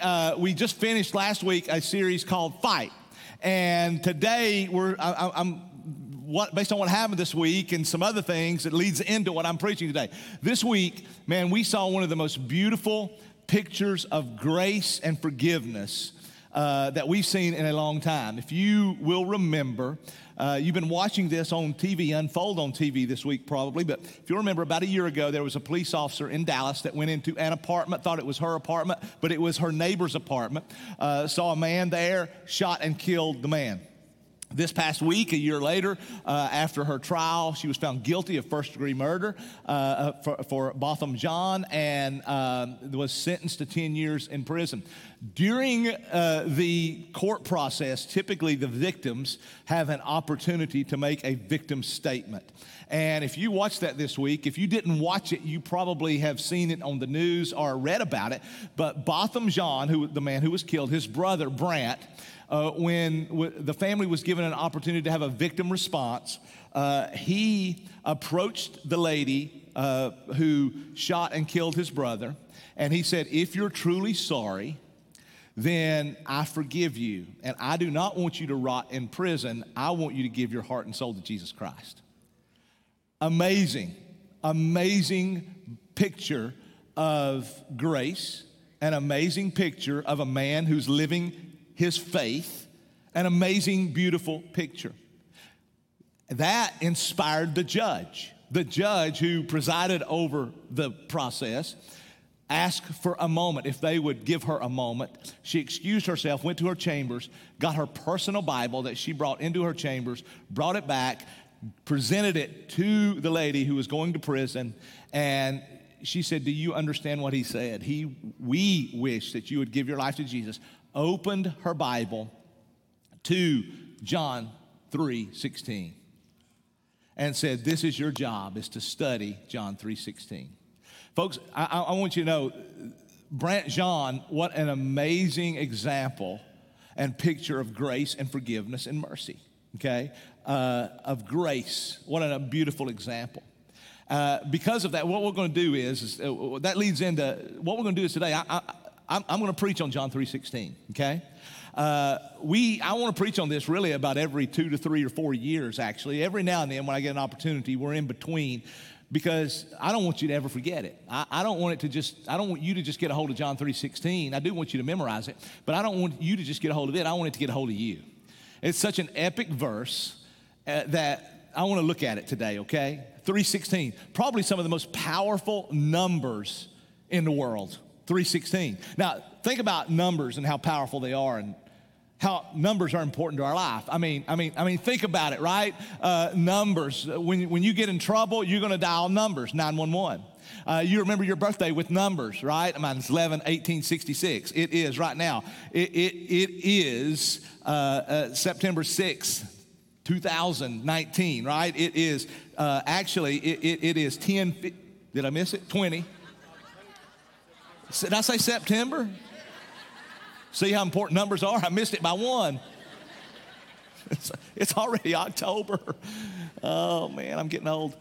we just finished last week a series called Fight. And today, based on what happened this week and some other things, it leads into what I'm preaching today. This week, man, we saw one of the most beautiful pictures of grace and forgiveness that we've seen in a long time. If you will remember, you've been watching this on TV, unfold on TV this week probably, but if you remember, about a year ago, there was a police officer in Dallas that went into an apartment, thought it was her apartment, but it was her neighbor's apartment, saw a man there, shot and killed the man. This past week, a year later, after her trial, she was found guilty of first-degree murder for Botham Jean and was sentenced to 10 years in prison. During the court process, typically the victims have an opportunity to make a victim statement. And if you watched that this week, if you didn't watch it, you probably have seen it on the news or read about it. But Botham Jean, the man who was killed, his brother, Brant, when the family was given an opportunity to have a victim response, he approached the lady who shot and killed his brother, and he said, "If you're truly sorry, then I forgive you, and I do not want you to rot in prison. I want you to give your heart and soul to Jesus Christ." Amazing, amazing picture of grace, an amazing picture of a man who's living his faith, an amazing, beautiful picture. That inspired the judge who presided over the process, asked for a moment, if they would give her a moment. She excused herself, went to her chambers, got her personal Bible that she brought into her chambers, brought it back, presented it to the lady who was going to prison, and she said, "Do you understand what he said? We wish that you would give your life to Jesus." Opened her Bible to John 3:16 and said, "This is your job, is to study John 3:16. Folks, I want you to know, Brant Jean, what an amazing example and picture of grace and forgiveness and mercy, okay? Of grace. What a beautiful example. Because of that, what we're going to do is that leads into, what we're going to do is today, I'm going to preach on John 3:16, okay? I want to preach on this really about every 2 to 3 or 4 years, actually. Every now and then when I get an opportunity, we're in between, because I don't want you to ever forget it. I don't want you to just get a hold of John 3:16. I do want you to memorize it, but I don't want you to just get a hold of it. I want it to get a hold of you. It's such an epic verse that I want to look at it today, okay? 3:16, probably some of the most powerful numbers in the world. 3:16. Now, think about numbers and how powerful they are and how numbers are important to our life. I mean, think about it, right? Numbers. When you get in trouble, you're going to dial numbers, 911. You remember your birthday with numbers, right? Mine's 11/18/66. It is right now. It is September 6th, 2019, right? It is it is 10. Did I miss it? 20. Did I say September? See how important numbers are? I missed it by one. It's already October. Oh, man, I'm getting old.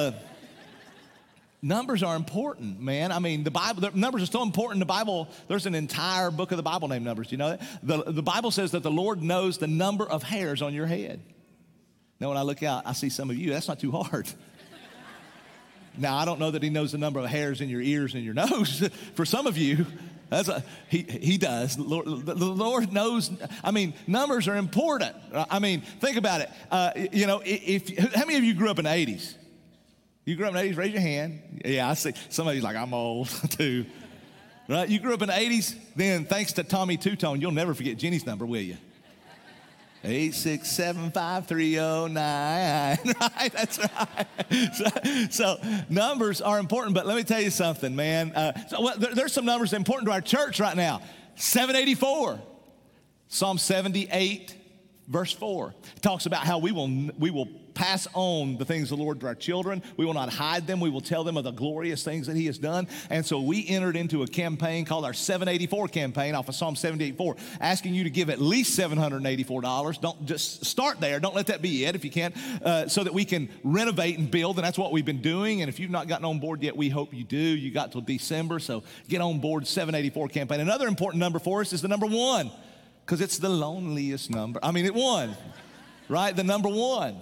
Numbers are important, man. I mean, the numbers are so important. The Bible, there's an entire book of the Bible named Numbers. Do you know that? The Bible says that the Lord knows the number of hairs on your head. Now, when I look out, I see some of you. That's not too hard. Now, I don't know that he knows the number of hairs in your ears and your nose. For some of you, he does. The Lord knows. I mean, numbers are important. I mean, think about it. How many of you grew up in the 80s? You grew up in the 80s? Raise your hand. Yeah, I see. Some of you like, I'm old too. Right? You grew up in the 80s? Then, thanks to Tommy Two-Tone, you'll never forget Jenny's number, will you? 8675309. Right? That's right. So numbers are important, but let me tell you something, man. There's some numbers important to our church right now. 784. Psalm 78, verse 4. It talks about how we will pass on the things of the Lord to our children. We will not hide them. We will tell them of the glorious things that he has done. And so we entered into a campaign called our 784 campaign off of Psalm 784, asking you to give at least $784. Don't just start there. Don't let that be it if you can, so that we can renovate and build. And that's what we've been doing. And if you've not gotten on board yet, we hope you do. You got till December, so get on board 784 campaign. Another important number for us is the number 1, because it's the loneliest number. I mean, it won, right? The number 1.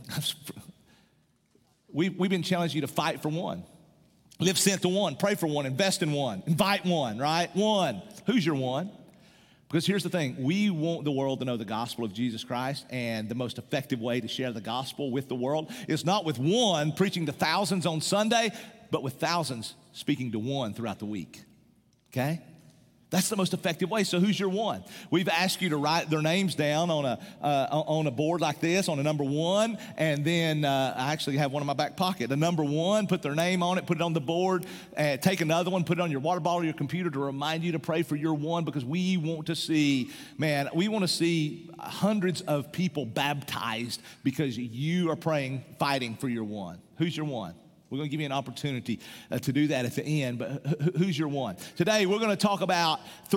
We've been challenging you to fight for 1. Live sent to 1, pray for 1, invest in 1, invite 1, right? 1. Who's your 1? Because here's the thing, we want the world to know the gospel of Jesus Christ, and the most effective way to share the gospel with the world is not with 1 preaching to thousands on Sunday, but with thousands speaking to 1 throughout the week, okay? That's the most effective way. So who's your 1? We've asked you to write their names down on a board like this, on a number 1, and then I actually have one in my back pocket. The number 1, put their name on it, put it on the board, take another one, put it on your water bottle or your computer to remind you to pray for your 1, because we want to see, we want to see hundreds of people baptized because you are praying, fighting for your 1. Who's your 1? We're going to give you an opportunity to do that at the end, but who's your 1? Today, we're going to talk about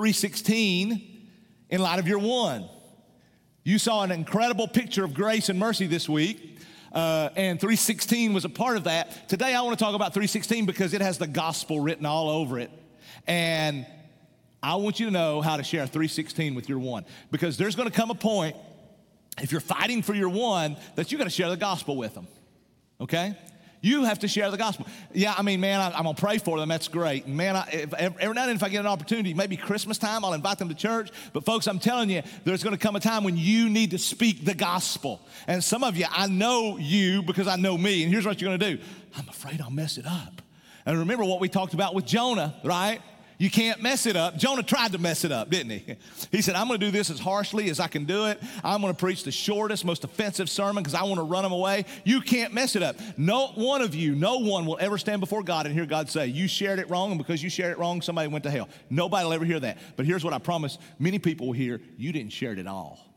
3:16 in light of your 1. You saw an incredible picture of grace and mercy this week, and 3:16 was a part of that. Today, I want to talk about 3:16 because it has the gospel written all over it, and I want you to know how to share 3:16 with your 1, because there's going to come a point, if you're fighting for your 1, that you got to share the gospel with them, okay? You have to share the gospel. Yeah, I'm going to pray for them. That's great. And every now and then if I get an opportunity, maybe Christmas time, I'll invite them to church. But folks, I'm telling you, there's going to come a time when you need to speak the gospel. And some of you, I know you because I know me. And here's what you're going to do. I'm afraid I'll mess it up. And remember what we talked about with Jonah, right? You can't mess it up. Jonah tried to mess it up, didn't he? He said, I'm going to do this as harshly as I can do it. I'm going to preach the shortest, most offensive sermon because I want to run them away. You can't mess it up. No one will ever stand before God and hear God say, you shared it wrong, and because you shared it wrong, somebody went to hell. Nobody will ever hear that. But here's what I promise, many people will hear, you didn't share it at all.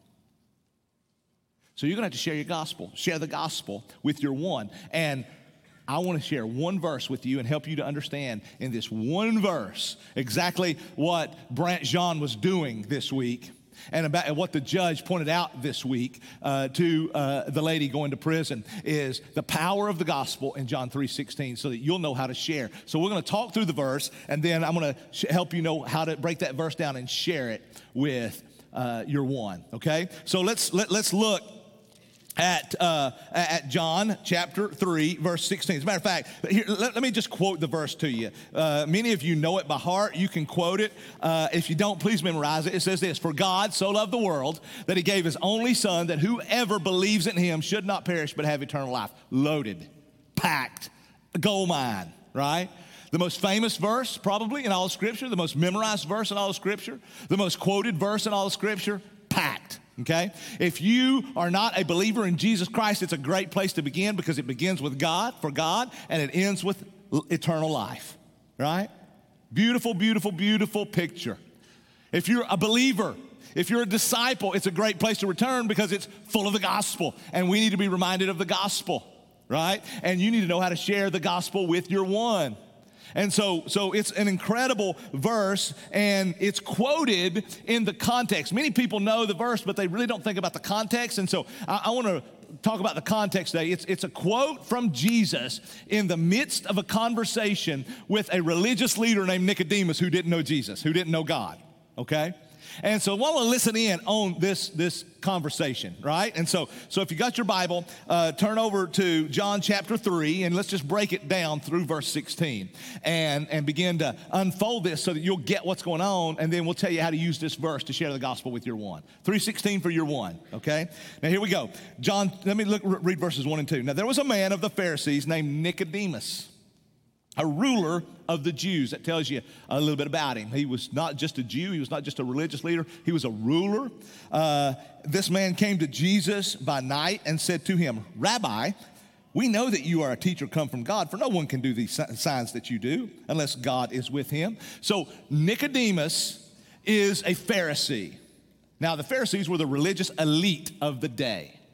So you're going to have to share your gospel, share the gospel with your 1. And I want to share 1 verse with you and help you to understand in this 1 verse exactly what Brant Jean was doing this week and about what the judge pointed out this week to the lady going to prison is the power of the gospel in John 3:16, so that you'll know how to share. So we're going to talk through the verse, and then I'm going to help you know how to break that verse down and share it with your 1, okay? So let's look at John chapter 3, verse 16. As a matter of fact, here, let me just quote the verse to you. Many of you know it by heart. You can quote it. If you don't, please memorize it. It says this, for God so loved the world that he gave his only son, that whoever believes in him should not perish but have eternal life. Loaded, packed, a gold mine, right? The most famous verse probably in all of Scripture, the most memorized verse in all of Scripture, the most quoted verse in all of Scripture, packed. Okay? If you are not a believer in Jesus Christ, it's a great place to begin because it begins with God, for God, and it ends with eternal life, right? Beautiful, beautiful, beautiful picture. If you're a believer, if you're a disciple, it's a great place to return because it's full of the gospel, and we need to be reminded of the gospel, right? And you need to know how to share the gospel with your 1. And so it's an incredible verse, and it's quoted in the context. Many people know the verse, but they really don't think about the context. And so I want to talk about the context today. It's a quote from Jesus in the midst of a conversation with a religious leader named Nicodemus who didn't know Jesus, who didn't know God, okay? And so I want to listen in on this conversation, right? And so if you got your Bible, turn over to John chapter 3, and let's just break it down through verse 16 and begin to unfold this so that you'll get what's going on, and then we'll tell you how to use this verse to share the gospel with your 1. 3:16 for your 1, okay? Now here we go. John, let me read verses 1 and 2. Now there was a man of the Pharisees named Nicodemus, a ruler of the Jews. That tells you a little bit about him. He was not just a Jew. He was not just a religious leader. He was a ruler. This man came to Jesus by night and said to him, Rabbi, we know that you are a teacher come from God, for no one can do these signs that you do unless God is with him. So Nicodemus is a Pharisee. Now, the Pharisees were the religious elite of the day.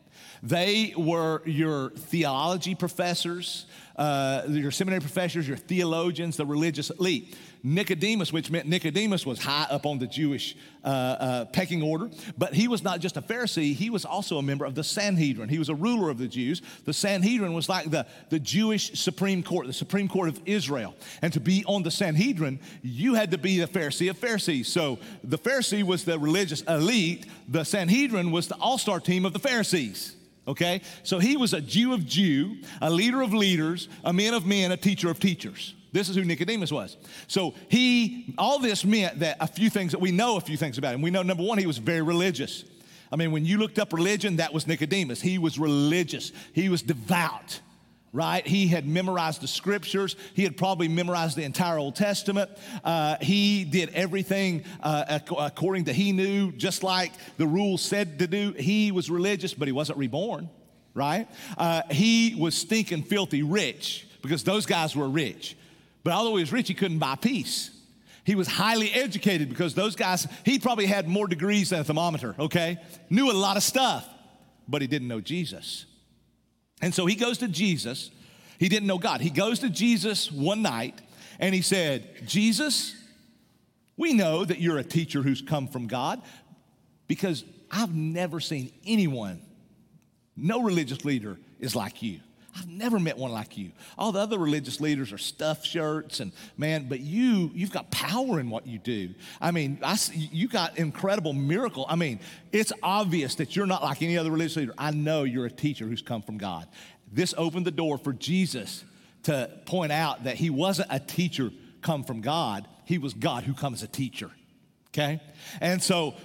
They were your theology professors, your seminary professors, your theologians, the religious elite. Nicodemus, which meant Nicodemus was high up on the Jewish pecking order, but he was not just a Pharisee, he was also a member of the Sanhedrin. He was a ruler of the Jews. The Sanhedrin was like the Jewish Supreme Court, the Supreme Court of Israel. And to be on the Sanhedrin, you had to be the Pharisee of Pharisees. So the Pharisee was the religious elite, the Sanhedrin was the all-star team of the Pharisees. Okay? So he was a Jew of Jew, a leader of leaders, a man of men, a teacher of teachers. This is who Nicodemus was. So all this meant that we know a few things about him. We know, number one, he was very religious. I mean, when you looked up religion, that was Nicodemus. He was religious. He was devout, right? He had memorized the scriptures. He had probably memorized the entire Old Testament. He did everything according to he knew, just like the rules said to do. He was religious, but he wasn't reborn, right? He was stinking filthy rich because those guys were rich. But although he was rich, he couldn't buy peace. He was highly educated because those guys, he probably had more degrees than a thermometer, okay? Knew a lot of stuff, but he didn't know Jesus. And so he goes to Jesus. He didn't know God. He goes to Jesus one night and he said, Jesus, we know that you're a teacher who's come from God because I've never seen anyone, no religious leader is like you. I've never met one like you. All the other religious leaders are stuffed shirts and man, but you've got power in what you do. I mean, you got incredible miracle. I mean, it's obvious that you're not like any other religious leader. I know you're a teacher who's come from God. This opened the door for Jesus to point out that he wasn't a teacher come from God. He was God who comes as a teacher, okay? And so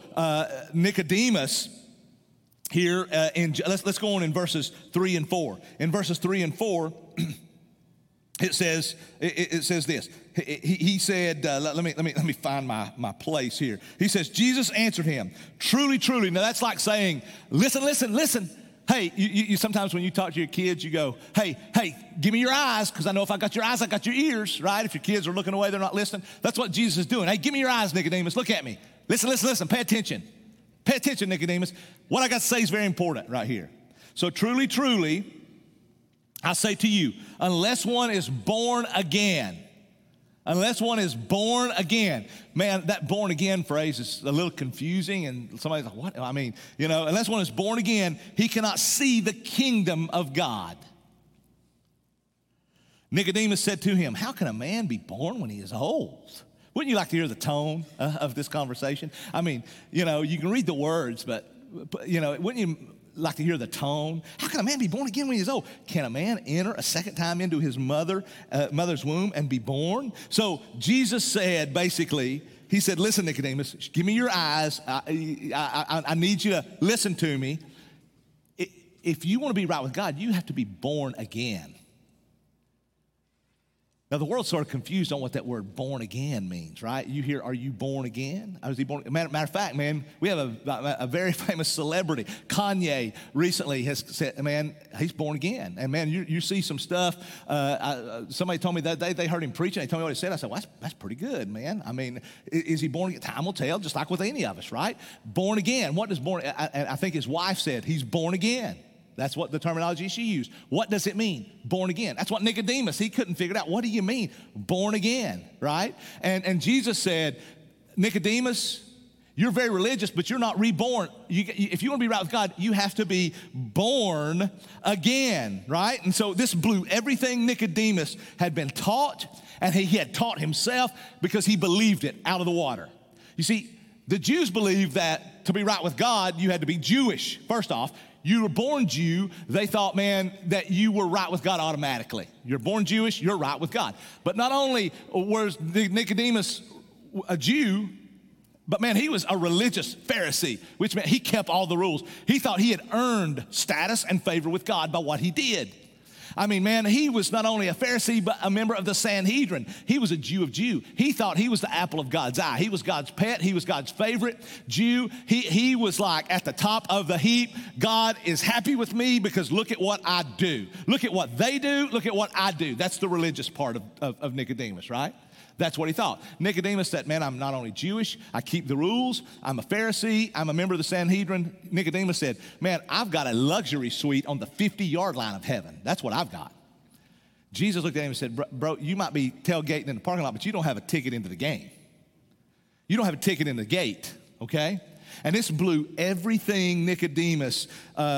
Nicodemus, here, let's go on in verses 3 and 4. In verses 3 and 4, it says this. He said, let me find my place here. He says, Jesus answered him, truly, truly. Now that's like saying, listen. Hey, you sometimes when you talk to your kids, you go, hey, give me your eyes, because I know if I got your eyes, I got your ears, right? If your kids are looking away, they're not listening. That's what Jesus is doing. Hey, give me your eyes, Nicodemus. Look at me. Listen. Pay attention. Pay attention, Nicodemus. What I got to say is very important right here. So truly, truly, I say to you, unless one is born again, man, that born again phrase is a little confusing and somebody's like, what? I mean, unless one is born again, he cannot see the kingdom of God. Nicodemus said to him, how can a man be born when he is old? Wouldn't you like to hear the tone of this conversation? I mean, you can read the words, but wouldn't you like to hear the tone? How can a man be born again when he's old? Can a man enter a second time into his mother's womb and be born? So Jesus said, basically, he said, listen, Nicodemus, give me your eyes. I need you to listen to me. If you want to be right with God, you have to be born again. Now, the world's sort of confused on what that word born again means, right? You hear, are you born again? Was he born? Matter of fact, man, we have a very famous celebrity. Kanye recently has said, man, he's born again. And man, you see some stuff. Somebody told me that day they heard him preaching. They told me what he said. I said, well, that's pretty good, man. I mean, is he born again? Time will tell, just like with any of us, right? Born again. What does born? I think his wife said, he's born again. That's what the terminology she used. What does it mean? Born again. That's what Nicodemus, he couldn't figure it out. What do you mean? Born again, right? And Jesus said, Nicodemus, you're very religious, but you're not reborn. If you want to be right with God, you have to be born again, right? And so this blew everything Nicodemus had been taught, and he had taught himself because he believed it out of the water. You see, the Jews believed that to be right with God, you had to be Jewish, first off. You were born Jew, they thought, man, that you were right with God automatically. You're born Jewish, you're right with God. But not only was Nicodemus a Jew, but man, he was a religious Pharisee, which meant he kept all the rules. He thought he had earned status and favor with God by what he did. I mean, man, he was not only a Pharisee, but a member of the Sanhedrin. He was a Jew of Jew. He thought he was the apple of God's eye. He was God's pet. He was God's favorite Jew. He was like at the top of the heap. God is happy with me because look at what I do. Look at what they do. Look at what I do. That's the religious part of Nicodemus, right? That's what he thought. Nicodemus said, man, I'm not only Jewish, I keep the rules, I'm a Pharisee, I'm a member of the Sanhedrin. Nicodemus said, man, I've got a luxury suite on the 50-yard line of heaven. That's what I've got. Jesus looked at him and said, bro, you might be tailgating in the parking lot, but you don't have a ticket into the game. You don't have a ticket in the gate, okay? And this blew everything Nicodemus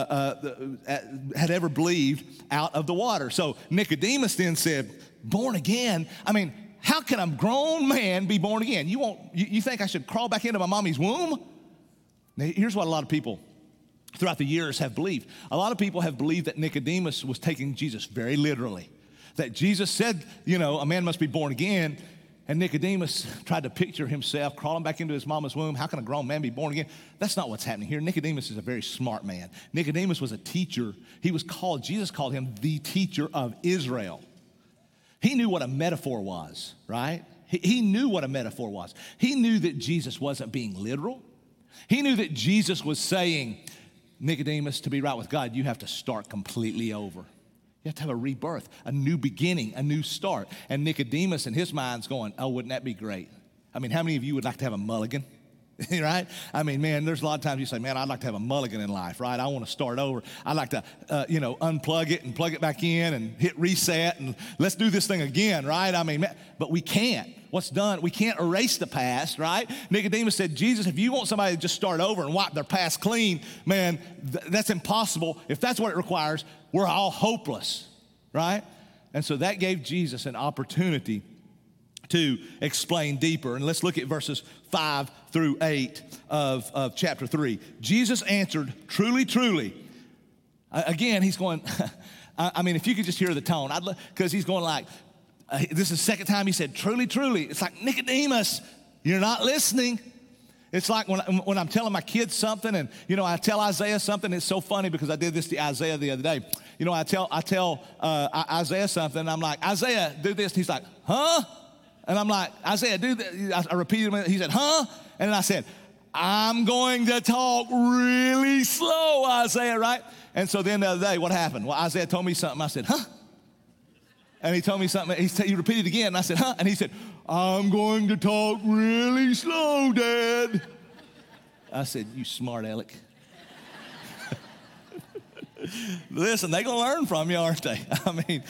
had ever believed out of the water. So Nicodemus then said, born again? I mean, how can a grown man be born again? You think I should crawl back into my mommy's womb? Now, here's what a lot of people throughout the years have believed. A lot of people have believed that Nicodemus was taking Jesus very literally. That Jesus said, a man must be born again. And Nicodemus tried to picture himself crawling back into his mama's womb. How can a grown man be born again? That's not what's happening here. Nicodemus is a very smart man. Nicodemus was a teacher. Jesus called him the teacher of Israel. He knew what a metaphor was, right? He knew what a metaphor was. He knew that Jesus wasn't being literal. He knew that Jesus was saying, Nicodemus, to be right with God, you have to start completely over. You have to have a rebirth, a new beginning, a new start. And Nicodemus in his mind's going, oh, wouldn't that be great? I mean, how many of you would like to have a mulligan? Right? I mean, man, there's a lot of times you say, man, I'd like to have a mulligan in life, right? I want to start over. I'd like to, unplug it and plug it back in and hit reset and let's do this thing again, right? I mean, but we can't. What's done, we can't erase the past, right? Nicodemus said, Jesus, if you want somebody to just start over and wipe their past clean, man, that's impossible. If that's what it requires, we're all hopeless, right? And so that gave Jesus an opportunity to explain deeper. And let's look at verses 5 through 8 of chapter 3. Jesus answered, truly, truly. Again, he's going, I mean, if you could just hear the tone, because he's going like, this is the second time he said, truly, truly. It's like, Nicodemus, you're not listening. It's like when I'm telling my kids something and, I tell Isaiah something. It's so funny because I did this to Isaiah the other day. I tell Isaiah something and I'm like, Isaiah, do this. And he's like, huh? And I'm like, Isaiah, do this. I repeated him. He said, huh? And then I said, I'm going to talk really slow, Isaiah, right? And so then the other day, what happened? Well, Isaiah told me something. I said, huh? And he told me something. He repeated again. And I said, huh? And he said, I'm going to talk really slow, Dad. I said, you smart aleck. Listen, they're going to learn from you, aren't they? I mean,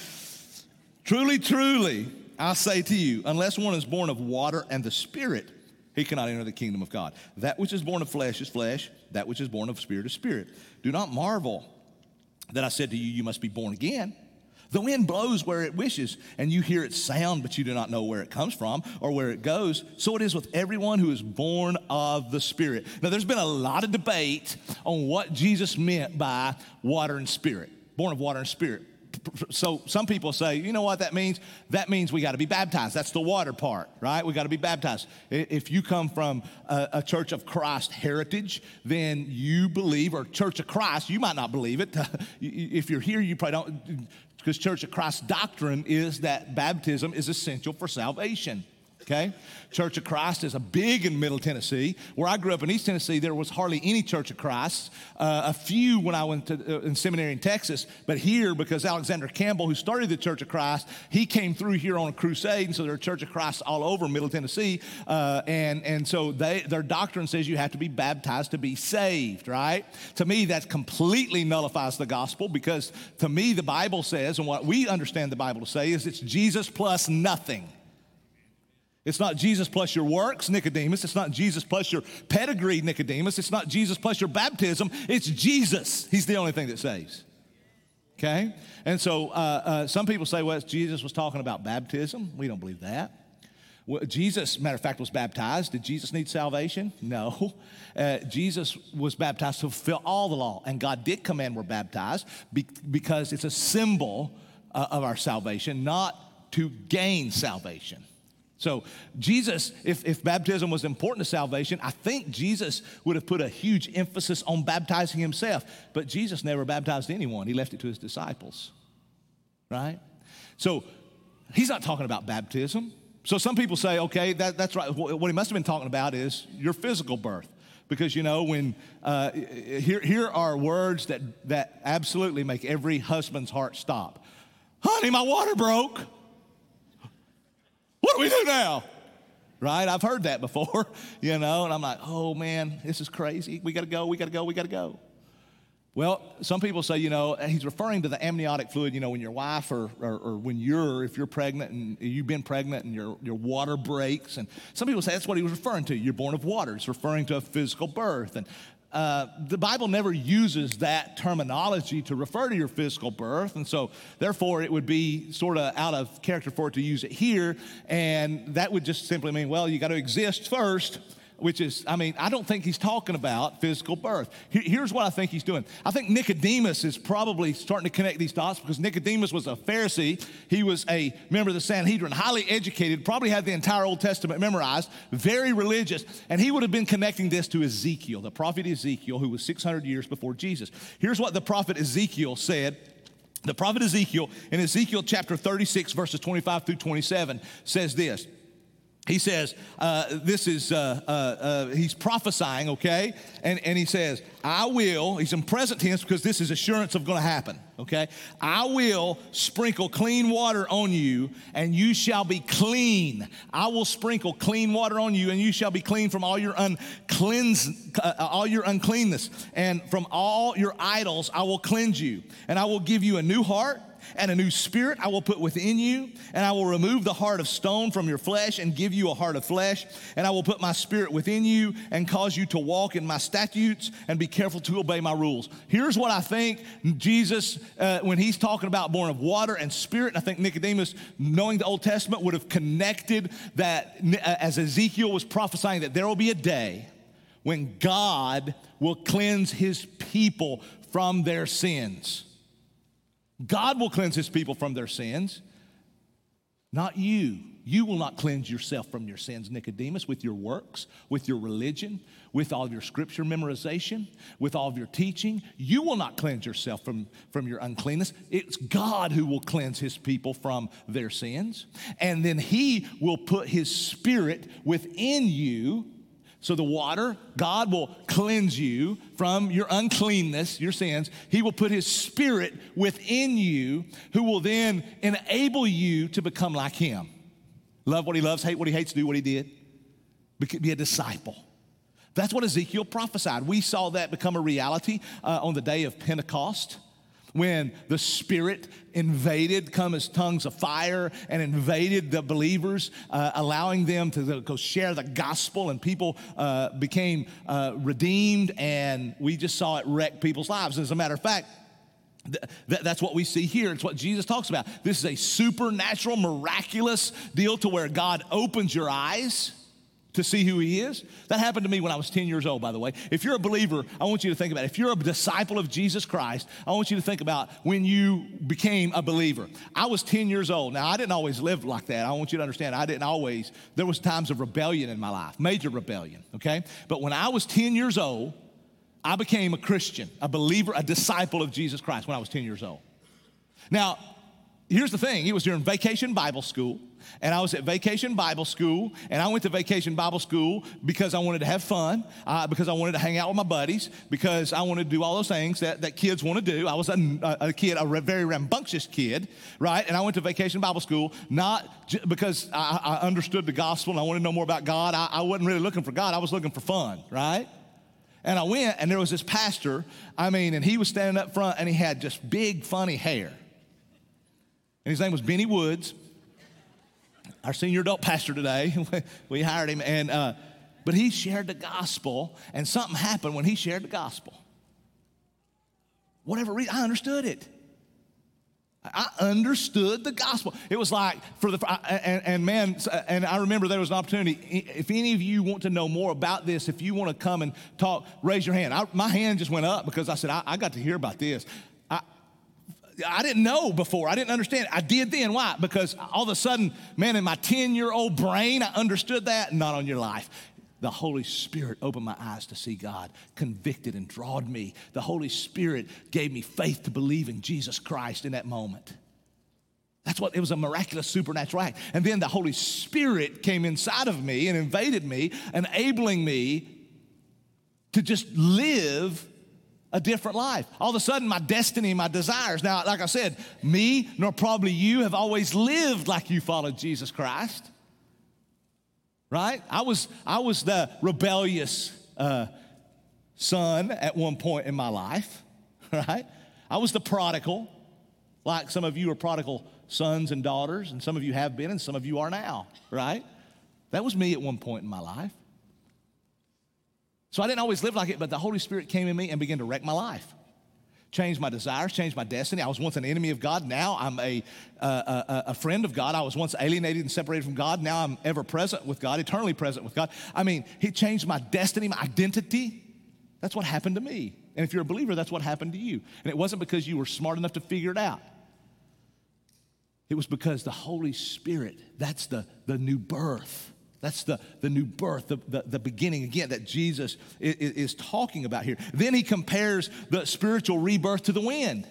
truly, truly, I say to you, unless one is born of water and the Spirit, he cannot enter the kingdom of God. That which is born of flesh is flesh. That which is born of spirit is spirit. Do not marvel that I said to you, you must be born again. The wind blows where it wishes, and you hear its sound, but you do not know where it comes from or where it goes. So it is with everyone who is born of the Spirit. Now, there's been a lot of debate on what Jesus meant by water and spirit, born of water and spirit. So some people say, you know what that means? That means we got to be baptized. That's the water part, right? We got to be baptized. If you come from a Church of Christ heritage, then you believe, or Church of Christ, you might not believe it. If you're here, you probably don't, because Church of Christ doctrine is that baptism is essential for salvation. Okay? Church of Christ is a big in Middle Tennessee. Where I grew up in East Tennessee, there was hardly any Church of Christ. A few when I went to in seminary in Texas. But here, because Alexander Campbell, who started the Church of Christ, he came through here on a crusade. And so there are Church of Christ all over Middle Tennessee. And so their doctrine says you have to be baptized to be saved, right? To me, that completely nullifies the gospel, because to me, the Bible says, and what we understand the Bible to say, is it's Jesus plus nothing. It's not Jesus plus your works, Nicodemus. It's not Jesus plus your pedigree, Nicodemus. It's not Jesus plus your baptism. It's Jesus. He's the only thing that saves. Okay? And so some people say, well, Jesus was talking about baptism. We don't believe that. Well, Jesus, matter of fact, was baptized. Did Jesus need salvation? No. Jesus was baptized to fulfill all the law. And God did command we're baptized because it's a symbol of our salvation, not to gain salvation. So Jesus, if baptism was important to salvation, I think Jesus would have put a huge emphasis on baptizing himself. But Jesus never baptized anyone. He left it to his disciples, right? So he's not talking about baptism. So some people say, okay, that's right. What he must have been talking about is your physical birth. Because, when here are words that absolutely make every husband's heart stop. Honey, my water broke. what do we do now? Right? I've heard that before, and I'm like, oh man, this is crazy. We got to go. Well, some people say, he's referring to the amniotic fluid, when your wife or if you're pregnant and you've been pregnant and your water breaks. And some people say that's what he was referring to. You're born of water. It's referring to a physical birth. And the Bible never uses that terminology to refer to your physical birth. And so, therefore, it would be sort of out of character for it to use it here. And that would just simply mean, well, you got to exist first. Which is, I don't think he's talking about physical birth. Here's what I think he's doing. I think Nicodemus is probably starting to connect these dots because Nicodemus was a Pharisee. He was a member of the Sanhedrin, highly educated, probably had the entire Old Testament memorized, very religious, and he would have been connecting this to Ezekiel, the prophet Ezekiel, who was 600 years before Jesus. Here's what the prophet Ezekiel said. The prophet Ezekiel, in Ezekiel chapter 36, verses 25 through 27, says this. He says, he's prophesying, okay? And he says, he's in present tense because this is assurance of going to happen, okay? I will sprinkle clean water on you and you shall be clean. I will sprinkle clean water on you and you shall be clean from all your uncleanness. And from all your idols I will cleanse you. And I will give you a new heart. And a new spirit I will put within you, and I will remove the heart of stone from your flesh and give you a heart of flesh, and I will put my spirit within you and cause you to walk in my statutes and be careful to obey my rules. Here's what I think Jesus, when he's talking about born of water and spirit, and I think Nicodemus, knowing the Old Testament, would have connected that as Ezekiel was prophesying that there will be a day when God will cleanse his people from their sins. God will cleanse his people from their sins, not you. You will not cleanse yourself from your sins, Nicodemus, with your works, with your religion, with all of your scripture memorization, with all of your teaching. You will not cleanse yourself from your uncleanness. It's God who will cleanse his people from their sins. And then he will put his spirit within you. So the water, God will cleanse you from your uncleanness, your sins. He will put his spirit within you, who will then enable you to become like him. Love what he loves, hate what he hates, do what he did. Be a disciple. That's what Ezekiel prophesied. We saw that become a reality on the day of Pentecost, when the Spirit invaded, come as tongues of fire, and invaded the believers, allowing them to go share the gospel, and people became redeemed, and we just saw it wreck people's lives. As a matter of fact, that's what we see here. It's what Jesus talks about. This is a supernatural, miraculous deal to where God opens your eyes to see who he is. That happened to me when I was 10 years old, by the way. If you're a believer, I want you to think about it. If you're a disciple of Jesus Christ, I want you to think about when you became a believer. I was 10 years old. Now, I didn't always live like that. I want you to understand, there was times of rebellion in my life, major rebellion, okay? But when I was 10 years old, I became a Christian, a believer, a disciple of Jesus Christ when I was 10 years old. Now, here's the thing. It was during Vacation Bible School, and I was at Vacation Bible School, and I went to Vacation Bible School because I wanted to have fun, because I wanted to hang out with my buddies, because I wanted to do all those things that kids want to do. I was a kid, very rambunctious kid, right? And I went to Vacation Bible School not because I understood the gospel and I wanted to know more about God. I wasn't really looking for God. I was looking for fun, right? And I went, and there was this pastor, and he was standing up front, and he had just big, funny hair. And his name was Benny Woods, our senior adult pastor today. We hired him, but he shared the gospel, and something happened when he shared the gospel. Whatever reason, I understood it. I understood the gospel. It was like and I remember there was an opportunity. If any of you want to know more about this, if you want to come and talk, raise your hand. My hand just went up because I said, I got to hear about this. I didn't know before. I didn't understand. I did then. Why? Because all of a sudden, man, in my 10-year-old brain, I understood that. Not on your life. The Holy Spirit opened my eyes to see God, convicted and drawed me. The Holy Spirit gave me faith to believe in Jesus Christ in that moment. It was a miraculous supernatural act. And then the Holy Spirit came inside of me and invaded me, enabling me to just live a different life. All of a sudden, my destiny, my desires. Now, like I said, me nor probably you have always lived like you followed Jesus Christ. right? I was the rebellious son at one point in my life, right? I was the prodigal, like some of you are prodigal sons and daughters, and some of you have been, and some of you are now, right? That was me at one point in my life. So I didn't always live like it, but the Holy Spirit came in me and began to wreck my life. Changed my desires, changed my destiny. I was once an enemy of God. Now I'm a friend of God. I was once alienated and separated from God. Now I'm ever present with God, eternally present with God. I mean, He changed my destiny, my identity. That's what happened to me. And if you're a believer, that's what happened to you. And it wasn't because you were smart enough to figure it out. It was because the Holy Spirit, that's the new birth. That's the new birth, the beginning again that Jesus is talking about here. Then He compares the spiritual rebirth to the wind.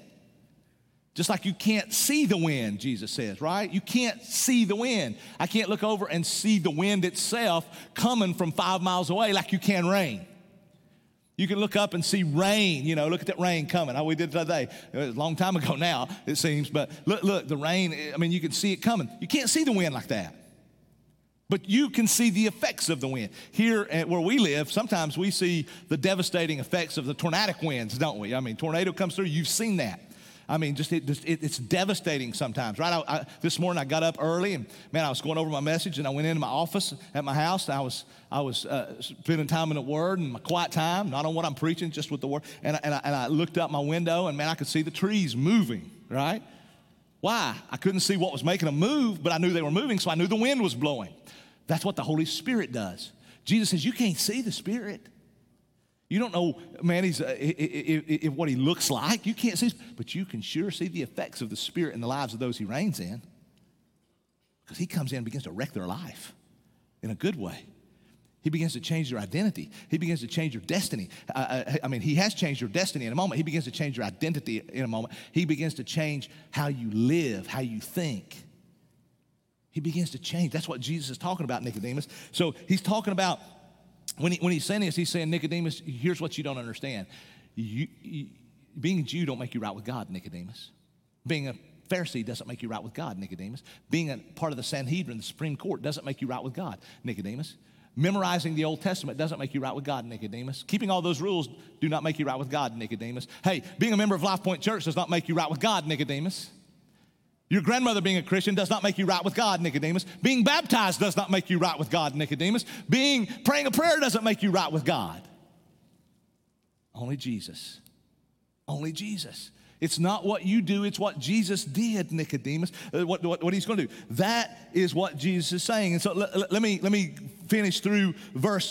Just like you can't see the wind, Jesus says, right? You can't see the wind. I can't look over and see the wind itself coming from 5 miles away like you can rain. You can look up and see rain, look at that rain coming. We did it today. It was a long time ago now, it seems, but look, the rain, you can see it coming. You can't see the wind like that. But you can see the effects of the wind. Here where we live, sometimes we see the devastating effects of the tornadic winds, don't we? Tornado comes through, you've seen that. It's devastating sometimes, right? This morning I got up early and, I was going over my message and I went into my office at my house. I was spending time in the Word and my quiet time, not on what I'm preaching, just with the Word. And I looked out my window and, I could see the trees moving, right? Why? I couldn't see what was making them move, but I knew they were moving, so I knew the wind was blowing. That's what the Holy Spirit does. Jesus says, you can't see the Spirit. You don't know, what He looks like. You can't see, but you can sure see the effects of the Spirit in the lives of those He reigns in. Because He comes in and begins to wreck their life in a good way. He begins to change their identity. He begins to change your destiny. He has changed your destiny in a moment. He begins to change your identity in a moment. He begins to change how you live, how you think. He begins to change. That's what Jesus is talking about, Nicodemus. So He's talking about, when He's saying this, He's saying, Nicodemus, here's what you don't understand. Being a Jew don't make you right with God, Nicodemus. Being a Pharisee doesn't make you right with God, Nicodemus. Being a part of the Sanhedrin, the Supreme Court, doesn't make you right with God, Nicodemus. Memorizing the Old Testament doesn't make you right with God, Nicodemus. Keeping all those rules do not make you right with God, Nicodemus. Hey, being a member of Life Point Church does not make you right with God, Nicodemus. Your grandmother being a Christian does not make you right with God, Nicodemus. Being baptized does not make you right with God, Nicodemus. Praying a prayer doesn't make you right with God. Only Jesus. Only Jesus. It's not what you do, it's what Jesus did, Nicodemus, what He's going to do. That is what Jesus is saying. And so let me finish through verse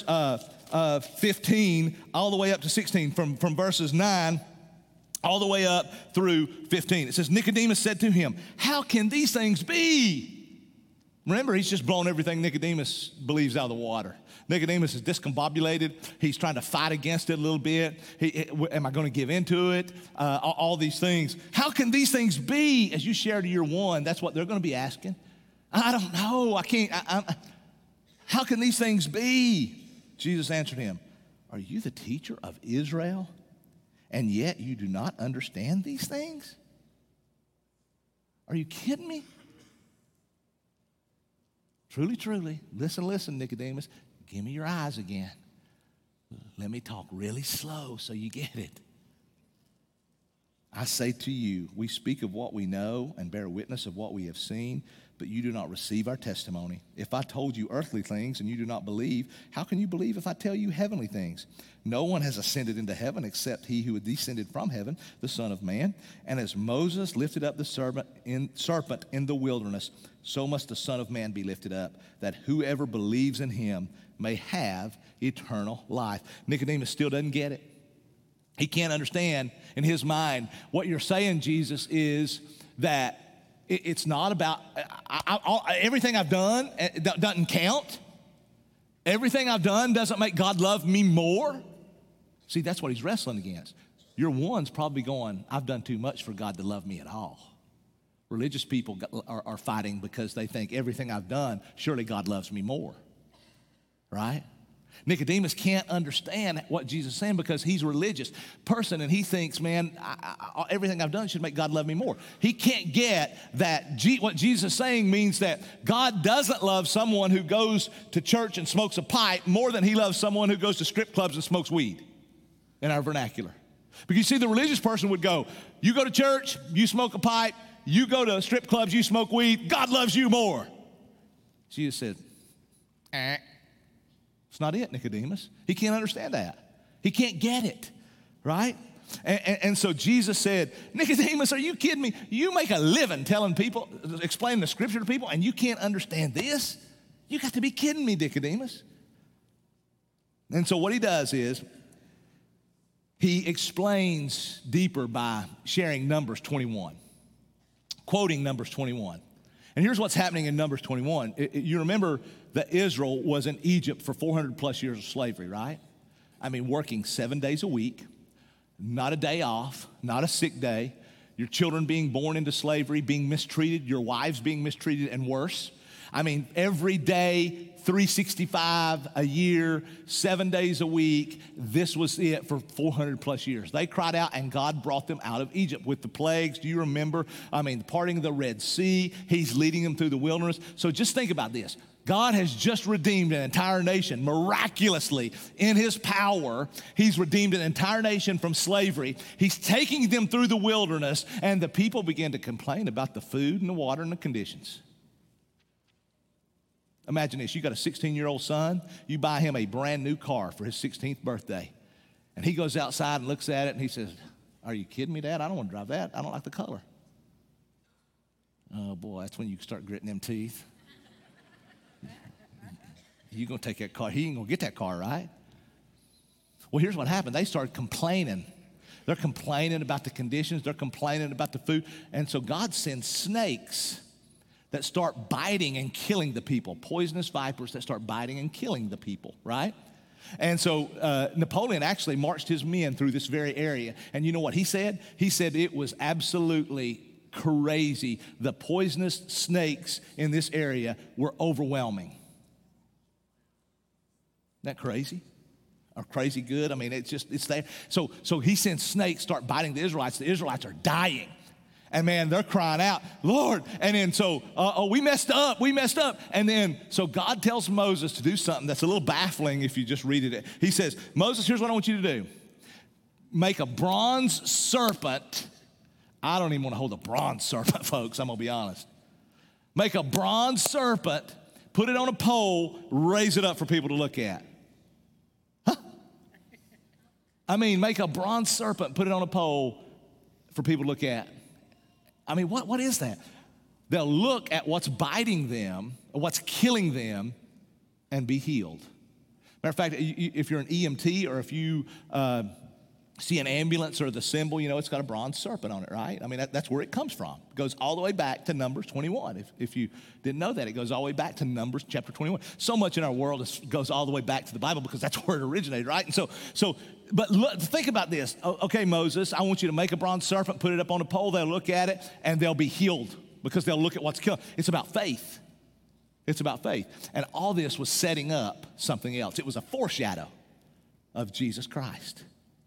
15 all the way up to 16, from verses 9 all the way up through 15. It says, Nicodemus said to Him, how can these things be? Remember, he's just blown everything Nicodemus believes out of the water. Nicodemus is discombobulated. He's trying to fight against it a little bit. Am I going to give into it? All these things. How can these things be? As you share to year one, that's what they're going to be asking. I don't know. I can't. How can these things be? Jesus answered him, are you the teacher of Israel, and yet you do not understand these things? Are you kidding me? Truly, truly, listen, Nicodemus, give me your eyes again. Let me talk really slow so you get it. I say to you, we speak of what we know and bear witness of what we have seen, but you do not receive our testimony. If I told you earthly things and you do not believe, how can you believe if I tell you heavenly things? No one has ascended into heaven except He who had descended from heaven, the Son of Man. And as Moses lifted up the serpent in the wilderness, so must the Son of Man be lifted up, that whoever believes in Him may have eternal life. Nicodemus still doesn't get it. He can't understand in his mind. What you're saying, Jesus, is that it's not about, everything I've done doesn't count. Everything I've done doesn't make God love me more. See, that's what he's wrestling against. Your one's probably going, I've done too much for God to love me at all. Religious people are fighting because they think everything I've done, surely God loves me more, right? Nicodemus can't understand what Jesus is saying because he's a religious person and he thinks, man, everything I've done should make God love me more. He can't get that what Jesus is saying means that God doesn't love someone who goes to church and smokes a pipe more than he loves someone who goes to strip clubs and smokes weed in our vernacular. Because you see, the religious person would go, you go to church, you smoke a pipe, you go to strip clubs, you smoke weed, God loves you more. Jesus said, It's not it, Nicodemus. He can't understand that. He can't get it, right? And so Jesus said, Nicodemus, are you kidding me? You make a living telling people, explaining the scripture to people, and you can't understand this? You got to be kidding me, Nicodemus. And so what he does is he explains deeper by sharing Numbers 21, quoting Numbers 21. And here's what's happening in Numbers 21. You remember that Israel was in Egypt for 400 plus years of slavery, right? I mean, working 7 days a week, not a day off, not a sick day, your children being born into slavery, being mistreated, your wives being mistreated and worse. I mean, every day, 365 a year, 7 days a week, this was it for 400 plus years. They cried out and God brought them out of Egypt with the plagues. Do you remember? I mean, the parting of the Red Sea, he's leading them through the wilderness. So just think about this. God has just redeemed an entire nation miraculously in his power. He's redeemed an entire nation from slavery. He's taking them through the wilderness, and the people began to complain about the food and the water and the conditions. Imagine this, you got a 16-year-old son, you buy him a brand new car for his 16th birthday. And he goes outside and looks at it and he says, are you kidding me, Dad? I don't want to drive that. I don't like the color. Oh boy, that's when you start gritting them teeth. You're going to take that car. He ain't going to get that car, right? Well, here's what happened. They started complaining. They're complaining about the conditions. They're complaining about the food. And so God sends snakes that start biting and killing the people, poisonous vipers that start biting and killing the people, right? And so Napoleon actually marched his men through this very area. And you know what he said? He said it was absolutely crazy. The poisonous snakes in this area were overwhelming. Isn't that crazy? Or crazy good? I mean, it's there. So he sends snakes start biting the Israelites. The Israelites are dying. And man, they're crying out, Lord. And then we messed up. And then, so God tells Moses to do something that's a little baffling if you just read it. He says, Moses, here's what I want you to do. Make a bronze serpent. I don't even want to hold a bronze serpent, folks. I'm going to be honest. Make a bronze serpent, put it on a pole, raise it up for people to look at. Huh? I mean, make a bronze serpent, put it on a pole for people to look at. I mean, what is that? They'll look at what's biting them, or what's killing them, and be healed. Matter of fact, if you're an EMT or if you see an ambulance or the symbol, you know, it's got a bronze serpent on it, right? I mean, that's where it comes from. It goes all the way back to Numbers 21. If you didn't know that, it goes all the way back to Numbers chapter 21. So much in our world goes all the way back to the Bible because that's where it originated, right? And but look, think about this. Okay, Moses, I want you to make a bronze serpent, put it up on a pole. They'll look at it, and they'll be healed because they'll look at what's killing. It's about faith. It's about faith. And all this was setting up something else. It was a foreshadow of Jesus Christ.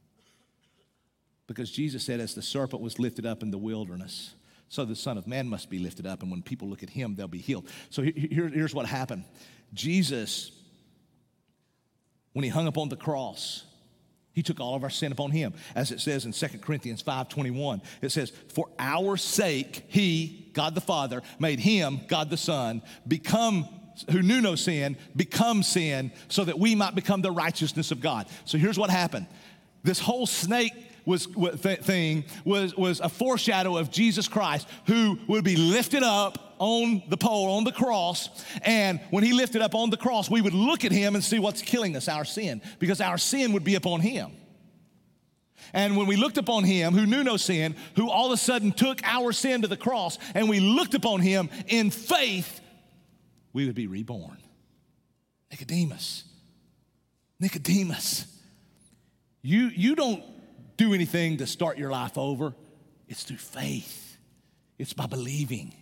Because Jesus said, as the serpent was lifted up in the wilderness, so the Son of Man must be lifted up, and when people look at him, they'll be healed. So here's what happened. Jesus, when he hung upon the cross, he took all of our sin upon him. As it says in 2 Corinthians 5:21, it says, for our sake, he, God the Father, made him, God the Son, who knew no sin, become sin, so that we might become the righteousness of God. So here's what happened. This whole snake was a foreshadow of Jesus Christ, who would be lifted up on the pole, on the cross. And when he lifted up on the cross, we would look at him and see what's killing us, our sin, because our sin would be upon him. And when we looked upon him, who knew no sin, who all of a sudden took our sin to the cross, and we looked upon him in faith, we would be reborn. Nicodemus, you don't do anything to start your life over. It's through faith. It's by believing.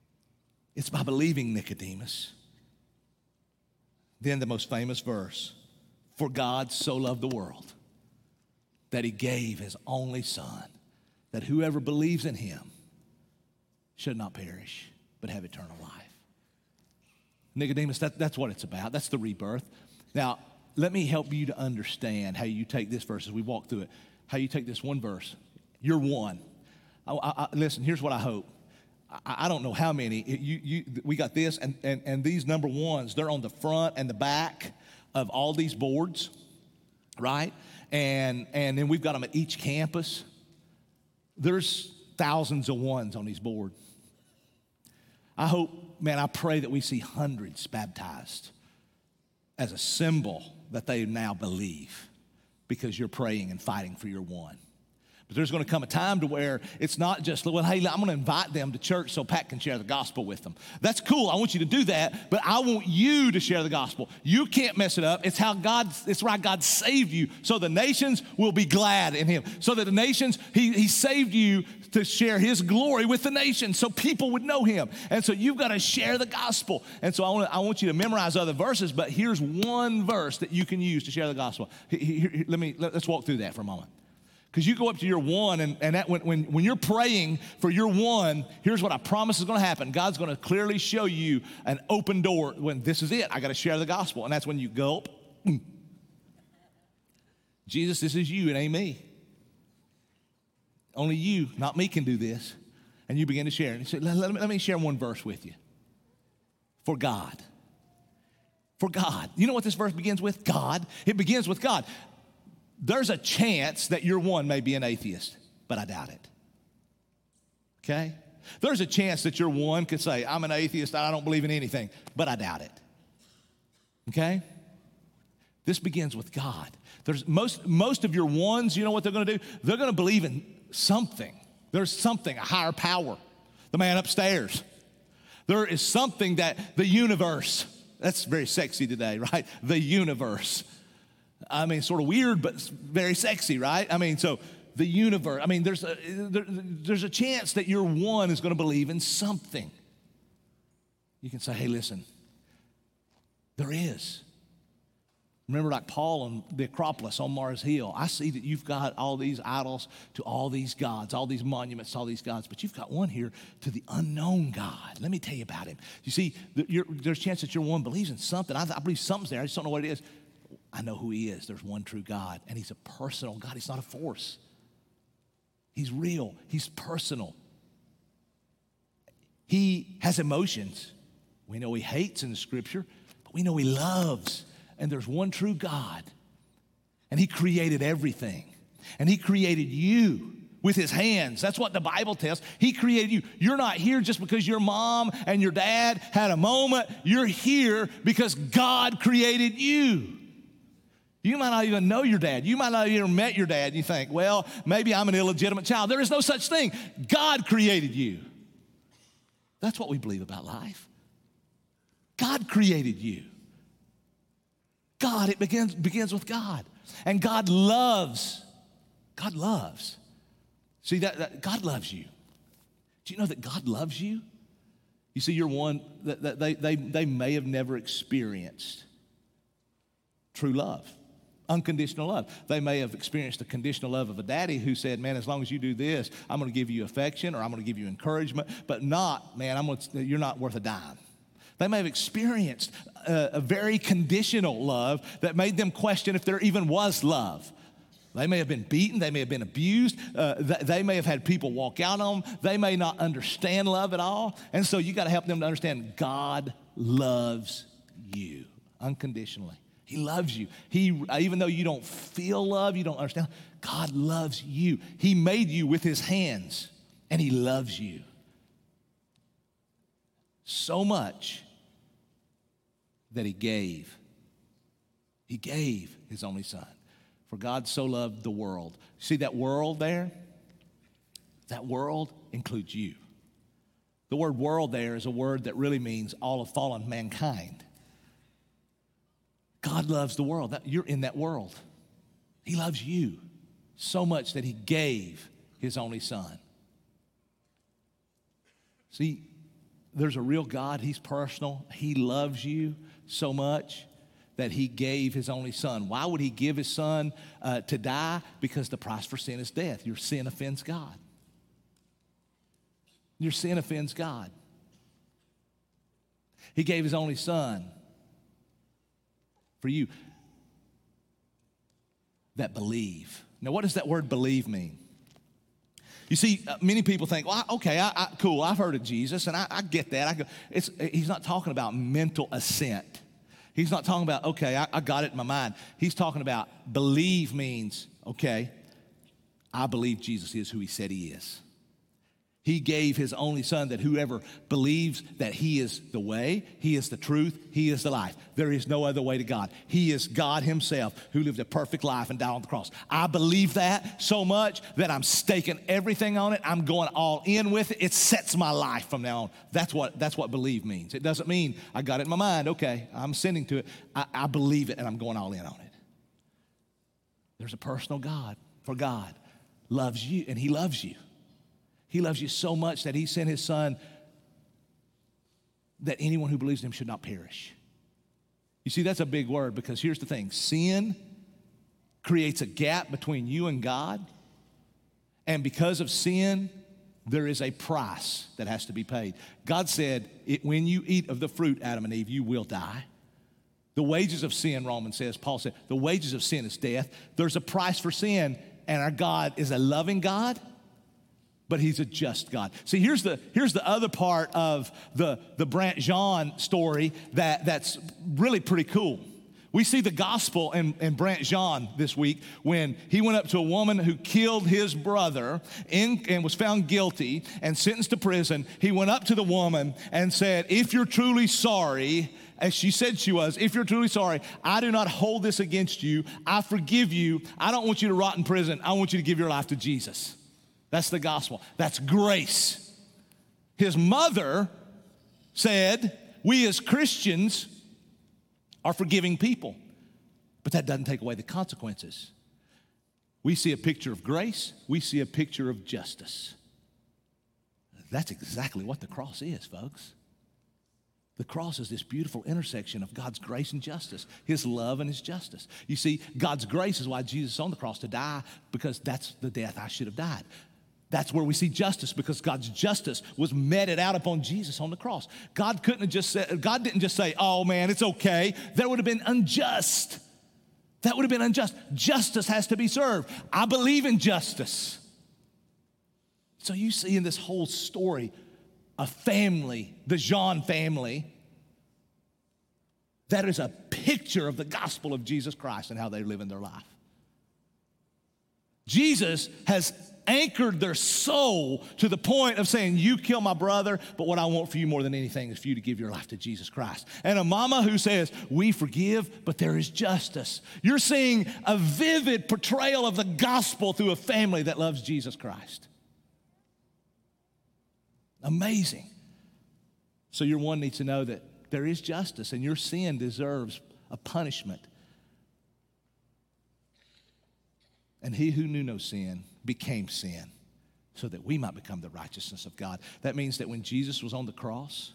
It's by believing, Nicodemus. Then the most famous verse, For God so loved the world that he gave his only Son, that whoever believes in him should not perish, but have eternal life. Nicodemus, that's what it's about. That's the rebirth. Now, let me help you to understand how you take this verse as we walk through it, how you take this one verse. You're one. Listen, here's what I hope. I don't know how many. We got this, and these number ones, they're on the front and the back of all these boards, right? And then we've got them at each campus. There's thousands of ones on these boards. I hope, man, I pray that we see hundreds baptized as a symbol that they now believe because you're praying and fighting for your one. But there's going to come a time to where it's not just, well, hey, I'm going to invite them to church so Pat can share the gospel with them. That's cool. I want you to do that, but I want you to share the gospel. You can't mess it up. It's why God saved you, so the nations will be glad in him. So that the nations, he saved you to share his glory with the nations so people would know him. And so you've got to share the gospel. And so I want you to memorize other verses, but here's one verse that you can use to share the gospel. Let's walk through that for a moment. Because you go up to your one, and that when you're praying for your one, here's what I promise is going to happen. God's going to clearly show you an open door when this is it. I got to share the gospel. And that's when you gulp. Jesus, this is you. It ain't me. Only you, not me, can do this. And you begin to share. And you say, let me share one verse with you. For God. For God. You know what this verse begins with? God. It begins with God. There's a chance that your one may be an atheist, but I doubt it. Okay? There's a chance that your one could say, I'm an atheist, I don't believe in anything, but I doubt it. Okay? This begins with God. There's most of your ones, you know what they're going to do? They're going to believe in something. There's something, a higher power. The man upstairs. There is something that the universe, that's very sexy today, right? The universe. I mean, sort of weird, but very sexy, right? I mean, so the universe, I mean, there's a chance that your one is going to believe in something. You can say, hey, listen, there is. Remember, like Paul on the Acropolis on Mars Hill, I see that you've got all these idols to all these gods, all these monuments to all these gods, but you've got one here to the unknown God. Let me tell you about him. You see, there's a chance that your one believes in something. I believe something's there. I just don't know what it is. I know who he is. There's one true God, and he's a personal God. He's not a force. He's real. He's personal. He has emotions. We know he hates in the scripture, but we know he loves. And there's one true God, and he created everything, and he created you with his hands. That's what the Bible tells. He created you. You're not here just because your mom and your dad had a moment. You're here because God created you. You might not even know your dad. You might not have even met your dad. You think, well, maybe I'm an illegitimate child. There is no such thing. God created you. That's what we believe about life. God created you. God, it begins with God. And God loves. God loves. See, that God loves you. Do you know that God loves you? You see, you're one that they may have never experienced true love. Unconditional love. They may have experienced the conditional love of a daddy who said, man, as long as you do this, I'm going to give you affection or I'm going to give you encouragement, but not, man, you're not worth a dime. They may have experienced a very conditional love that made them question if there even was love. They may have been beaten. They may have been abused. They may have had people walk out on them. They may not understand love at all. And so you got to help them to understand God loves you unconditionally. He loves you. Even though you don't feel love, you don't understand, God loves you. He made you with his hands, and he loves you so much that he gave his only son. For God so loved the world. See that world there? That world includes you. The word world there is a word that really means all of fallen mankind. God loves the world. You're in that world. He loves you so much that he gave his only son. See, there's a real God. He's personal. He loves you so much that he gave his only son. Why would he give his son to die? Because the price for sin is death. Your sin offends God. Your sin offends God. He gave his only son for you that believe. Now, what does that word believe mean? You see, many people think, well, okay, cool, I've heard of Jesus, and I get that. He's not talking about mental assent. He's not talking about, okay, I got it in my mind. He's talking about believe means, okay, I believe Jesus is who he said he is. He gave his only son that whoever believes that he is the way, he is the truth, he is the life. There is no other way to God. He is God himself who lived a perfect life and died on the cross. I believe that so much that I'm staking everything on it. I'm going all in with it. It sets my life from now on. That's what believe means. It doesn't mean I got it in my mind. Okay, I'm sending to it. I believe it and I'm going all in on it. There's a personal God, for God loves you and he loves you. He loves you so much that he sent his son that anyone who believes in him should not perish. You see, that's a big word because here's the thing. Sin creates a gap between you and God. And because of sin, there is a price that has to be paid. God said, when you eat of the fruit, Adam and Eve, you will die. The wages of sin, Romans says, Paul said, the wages of sin is death. There's a price for sin, and our God is a loving God, but he's a just God. See, here's the other part of the Brant Jean story that's really pretty cool. We see the gospel in Brant Jean this week when he went up to a woman who killed his brother and was found guilty and sentenced to prison. He went up to the woman and said, if you're truly sorry, as she said she was, if you're truly sorry, I do not hold this against you. I forgive you. I don't want you to rot in prison. I want you to give your life to Jesus. That's the gospel. That's grace. His mother said, we as Christians are forgiving people, but that doesn't take away the consequences. We see a picture of grace. We see a picture of justice. That's exactly what the cross is, folks. The cross is this beautiful intersection of God's grace and justice, his love and his justice. You see, God's grace is why Jesus is on the cross to die, because that's the death I should have died. That's where we see justice, because God's justice was meted out upon Jesus on the cross. God didn't just say, oh man, it's okay. That would have been unjust. That would have been unjust. Justice has to be served. I believe in justice. So you see in this whole story, a family, the Jean family, that is a picture of the gospel of Jesus Christ and how they live in their life. Jesus has anchored their soul to the point of saying, you kill my brother, but what I want for you more than anything is for you to give your life to Jesus Christ. And a mama who says, we forgive, but there is justice. You're seeing a vivid portrayal of the gospel through a family that loves Jesus Christ. Amazing. So your one needs to know that there is justice and your sin deserves a punishment. And he who knew no sin became sin so that we might become the righteousness of God. That means that when Jesus was on the cross,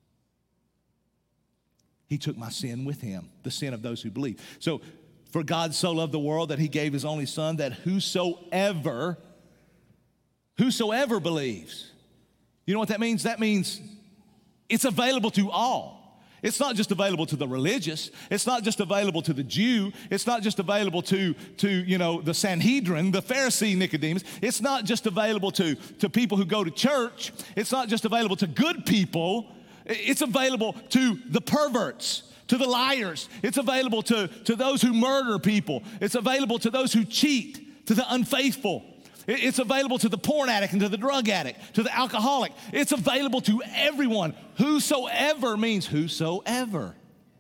he took my sin with him, the sin of those who believe. So, for God so loved the world that he gave his only son, that whosoever believes. You know what that means? That means it's available to all. It's not just available to the religious. It's not just available to the Jew. It's not just available to the Sanhedrin, the Pharisee Nicodemus. It's not just available to people who go to church. It's not just available to good people. It's available to the perverts, to the liars. It's available to those who murder people. It's available to those who cheat, to the unfaithful. It's available to the porn addict and to the drug addict, to the alcoholic. It's available to everyone. Whosoever means whosoever.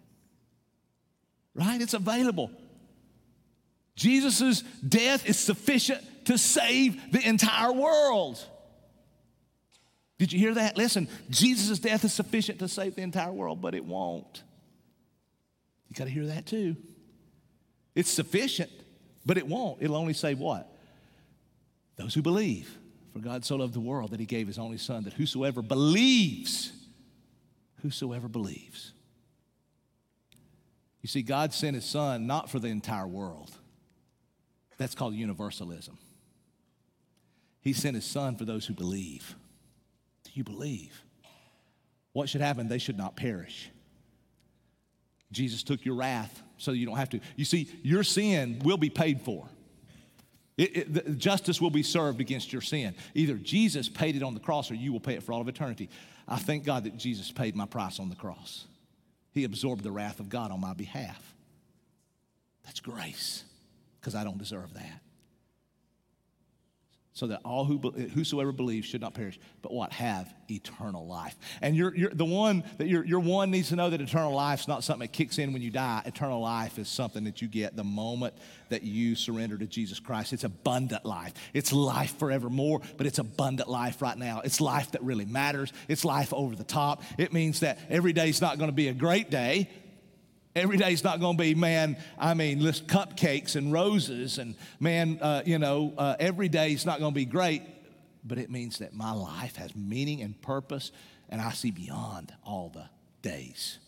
Right? It's available. Jesus' death is sufficient to save the entire world. Did you hear that? Listen, Jesus' death is sufficient to save the entire world, but it won't. You got to hear that too. It's sufficient, but it won't. It'll only save what? Those who believe. For God so loved the world that he gave his only son, that whosoever believes. You see, God sent his son not for the entire world. That's called universalism. He sent his son for those who believe. Do you believe? What should happen? They should not perish. Jesus took your wrath so you don't have to. You see, your sin will be paid for. The justice will be served against your sin. Either Jesus paid it on the cross or you will pay it for all of eternity. I thank God that Jesus paid my price on the cross. He absorbed the wrath of God on my behalf. That's grace, because I don't deserve that. So that whosoever believes should not perish, but what? Have eternal life. And your one needs to know that eternal life is not something that kicks in when you die. Eternal life is something that you get the moment that you surrender to Jesus Christ. It's abundant life. It's life forevermore, but it's abundant life right now. It's life that really matters. It's life over the top. It means that every day is not going to be a great day. Every day is not going to be, list cupcakes and roses and, every day is not going to be great, but it means that my life has meaning and purpose, and I see beyond all the days.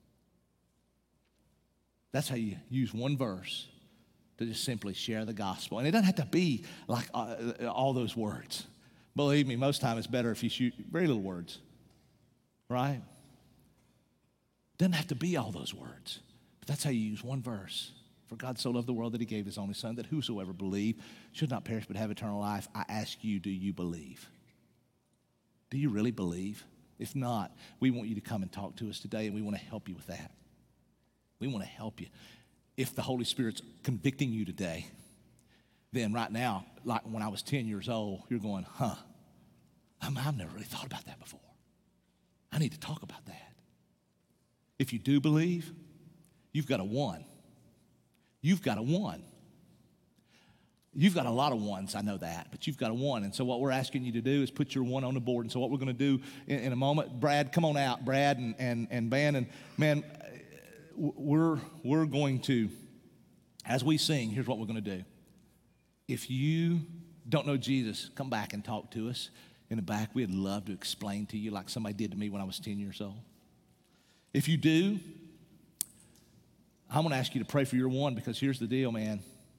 That's how you use one verse to just simply share the gospel. And it doesn't have to be like all those words. Believe me, most time it's better if you shoot very little words, right? Doesn't have to be all those words. But that's how you use one verse. For God so loved the world that he gave his only son, that whosoever believe should not perish but have eternal life. I ask you, do you believe? Do you really believe? If not, we want you to come and talk to us today, and we want to help you with that. We want to help you. If the Holy Spirit's convicting you today, then right now, like when I was 10 years old, you're going, I've never really thought about that before. I need to talk about that. If you do believe, you've got a one. You've got a one. You've got a lot of ones, I know that, but you've got a one. And so what we're asking you to do is put your one on the board. And so what we're going to do in a moment, Brad, come on out, Brad and Ben. And man, we're going to, as we sing, here's what we're going to do. If you don't know Jesus, come back and talk to us in the back. We'd love to explain to you like somebody did to me when I was 10 years old. If you do, I'm going to ask you to pray for your one, because here's the deal, man.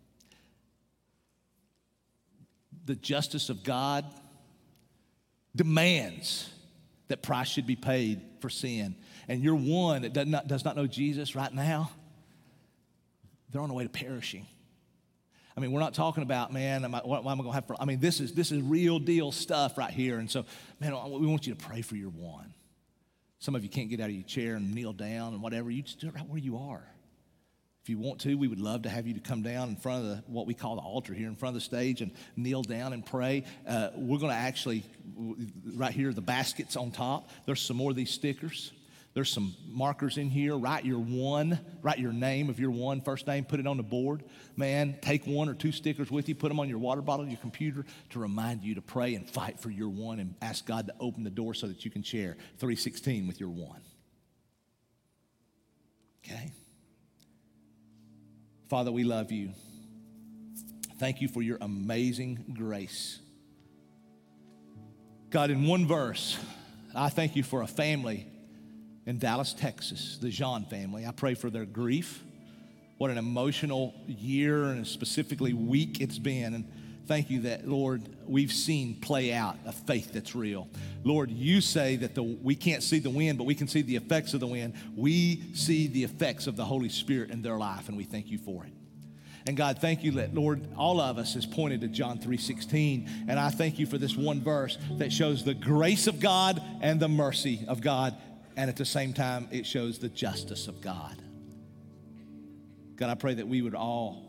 The justice of God demands that price should be paid for sin. And your one that does not know Jesus right now, they're on the way to perishing. We're not talking about, man, what am I going to have for, this is real deal stuff right here. And so, man, we want you to pray for your one. Some of you can't get out of your chair and kneel down and whatever. You just do it right where you are. If you want to, we would love to have you to come down in front of what we call the altar here in front of the stage and kneel down and pray. We're going to actually, right here, the baskets on top, there's some more of these stickers. There's some markers in here. Write your name of your one, first name, put it on the board. Man, take one or two stickers with you, put them on your water bottle, your computer, to remind you to pray and fight for your one and ask God to open the door so that you can share 316 with your one. Okay? Father, we love you. Thank you for your amazing grace. God, in one verse, I thank you for a family in Dallas, Texas, the Jean family. I pray for their grief. What an emotional year and specifically week it's been. And thank you that, Lord, we've seen play out a faith that's real. Lord, you say that we can't see the wind, but we can see the effects of the wind. We see the effects of the Holy Spirit in their life, and we thank you for it. And God, thank you that, Lord, all of us has pointed to John 3:16. And I thank you for this one verse that shows the grace of God and the mercy of God. And at the same time, it shows the justice of God. God, I pray that we would all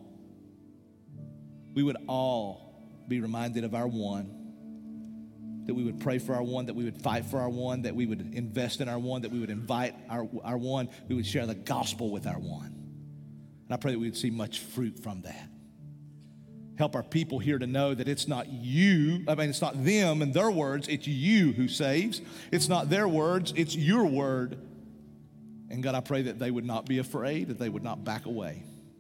be reminded of our one, that we would pray for our one, that we would fight for our one, that we would invest in our one, that we would invite our one, we would share the gospel with our one. And I pray that we would see much fruit from that. Help our people here to know that it's not it's not them and their words, it's you who saves. It's not their words, it's your word. And God, I pray that they would not be afraid, that they would not back away.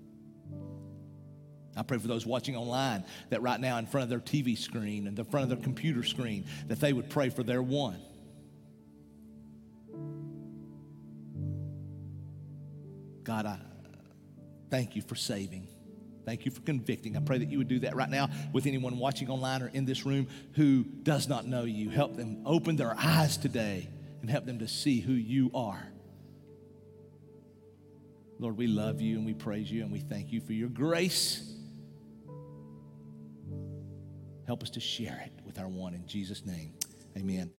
I pray for those watching online that right now in front of their TV screen and in front of their computer screen, that they would pray for their one. God, thank you for saving. Thank you for convicting. I pray that you would do that right now with anyone watching online or in this room who does not know you. Help them open their eyes today and help them to see who you are. Lord, we love you and we praise you and we thank you for your grace. Help us to share it with our one in Jesus' name. Amen.